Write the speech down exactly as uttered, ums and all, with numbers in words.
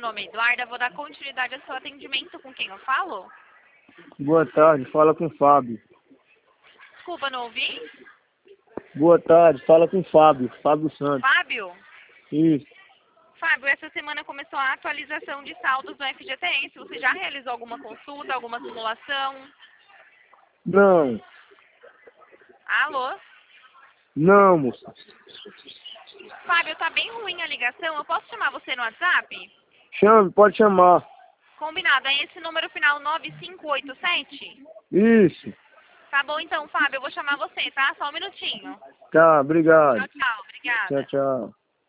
nome é Eduarda, vou dar continuidade ao seu atendimento. Com quem eu falo? Boa tarde, fala com o Fábio. Desculpa, não ouvi? Boa tarde, fala com o Fábio, Fábio Santos. Fábio? Isso. Fábio, essa semana começou a atualização de saldos do F G T S. Você já realizou alguma consulta, alguma simulação? Não, Alô? não, moça. Fábio, tá bem ruim a ligação. Eu posso chamar você no WhatsApp? Chame, pode chamar. Combinado. É esse número final nove cinco oito sete? Isso. Tá bom então, Fábio. Eu vou chamar você, tá? Só um minutinho. Tá, obrigado. Tchau, tchau. Obrigada. Tchau, tchau.